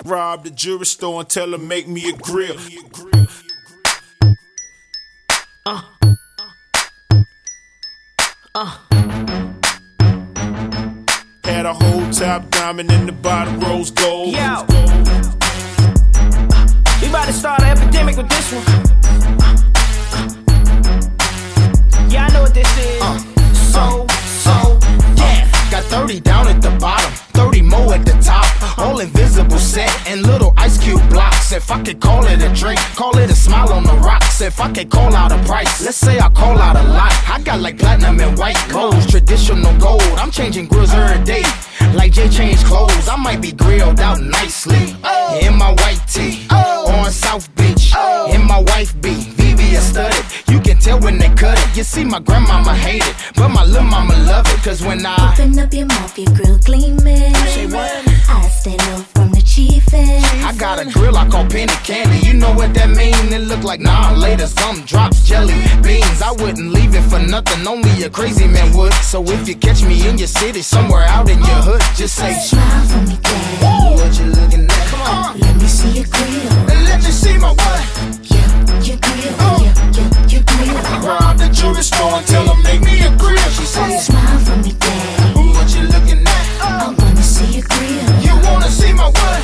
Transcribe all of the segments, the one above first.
Rob the jewelry store and tell her make me a grill. Had a whole top diamond in the bottom rose gold. Yo, we about to start an epidemic with this one. Yeah, I know what this is. Yeah. Got 30 down at the bottom, 30 more at the top. All invisible set and little ice cube blocks. If I could call it a drink, call it a smile on the rocks. If I could call out a price, let's say I call out a lot. I got like platinum and white clothes, traditional gold. I'm changing grills every day, like Jay changed clothes. I might be grilled out nicely in my white tee on South Beach, in my wife beat. VVS studded, you can tell when they cut it. You see, my grandmama hate it, but my little mama love it. Cause when I open up your mouth, your grill gleaming. Say what? I stand up from the chiefin'. I got a grill I call penny candy. You know what that mean? It look like later some drops jelly beans. I wouldn't leave it for nothing, only a crazy man would. So if you catch me in your city, somewhere out in your hood, just say smile for me, daddy. What you looking at? Come on, let me see your grill. and let me see my what? Your grill. Your grill. Rob the jewelry store and tell her make me a grill. She said Smile for me, daddy. what you looking at? I wanna see your grill. You wanna see my what?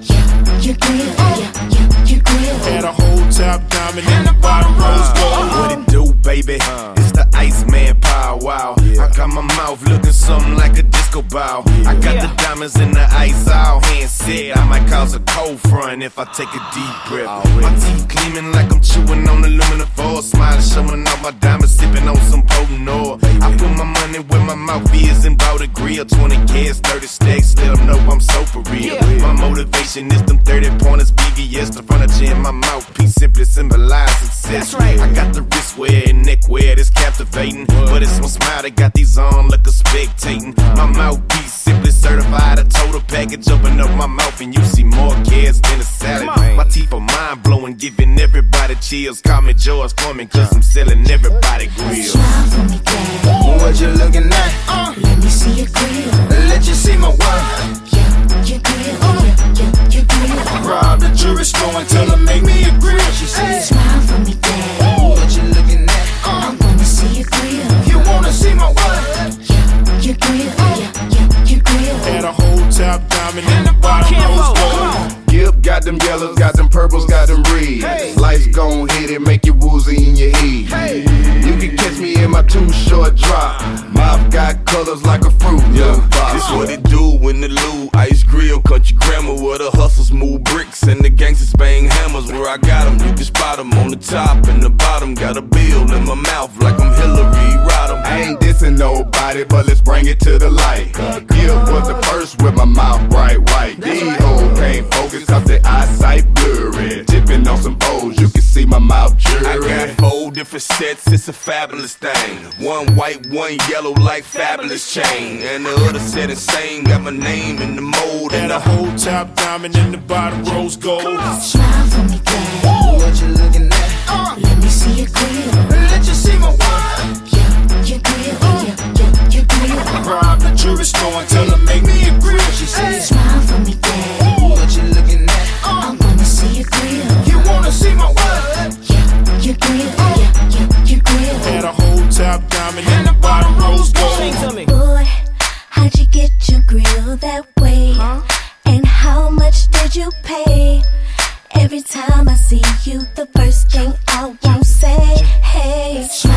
Your grill. Your grill. Had a whole top diamond in the bottom rose gold. What it do, baby? It's the Iceman Power Wow. I got my mouth looking something like a disco ball. I got the diamonds in the ice all hand said. I might cause a cold front if I take a deep breath. My teeth gleaming like I'm chewing on aluminum foil. Smiling, showing off my diamonds, sipping on some potent oil. I put my money where my mouth is and bought a grill. 20 kids, 30 stacks, let them know I'm so for real. My motivation is them 30 pointers, BVS, the furniture in my mouthpiece simply symbolize success. That's right. I got the wristwear and neckwear that's captivating, but it's my smile that got these on like a spectating. My mouthpiece simply certified, a total package. Open up my mouth and you see more kids than a salad. My teeth are mind blowing, giving everybody chills. Call me George Foreman, cause I'm selling everybody grills. Smile for me, daddy. What you looking at? Let me see your grill. Let you see my what? Your grill. Your grill. Rob the jewelry store and tell her make me a grill. She said Smile for me, daddy. what you looking at? I wanna see your grill. You wanna see my what? Your grill. Your grill. Had a whole top diamond in the bottom rose gold. Yep, got them yellows, got them purples, got them reds. Life's gon' hit it, make you woozy in your head. You can catch me in my too short drop. Mouth got colors like a fruit. This what it do when the Lou Ice Grill, country grammar, where the hustles move bricks and the gangsters bang hammers. Where I got 'em, you can spot 'em on the top and the bottom. Got a bill in my mouth like I'm Hillary Rodham. I ain't dissing nobody, but let's bring it to the light. Gil was the first with my mouth bright white. These hoes can't focus cause their eyesight blurry. Tipping on some O's, you can see my mouth I got jury. 4 different sets, it's a fabulous thing. One white, one yellow like fabulous chain. And the other set insane, got my name in the mold. Had And a whole top diamond in the bottom rose gold. Smile for me, daddy. What you looking at? Let me see your grill. Let you see my what? Your grill. Your grill. Rob the jewelry store and tell her make me a grill. She said Smile for me, daddy. what you looking at? I wanna see your grill. You wanna see my what? Your grill. Your grill. Had a whole top diamond in the bottom rose Sing gold. to me. Boy, how'd you get your grill that way? And how much did you pay? Every time I see you, the first thing I won't say, hey, smile